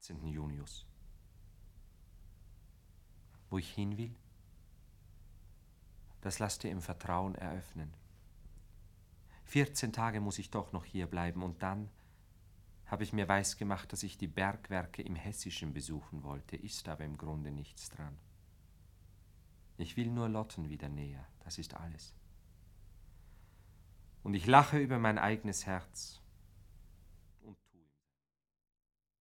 18. Junius. Wo ich hin will, das lasst ihr im Vertrauen eröffnen. 14 Tage muss ich doch noch hier bleiben und dann habe ich mir weisgemacht, dass ich die Bergwerke im Hessischen besuchen wollte, ist aber im Grunde nichts dran. Ich will nur Lotten wieder näher, das ist alles. Und ich lache über mein eigenes Herz.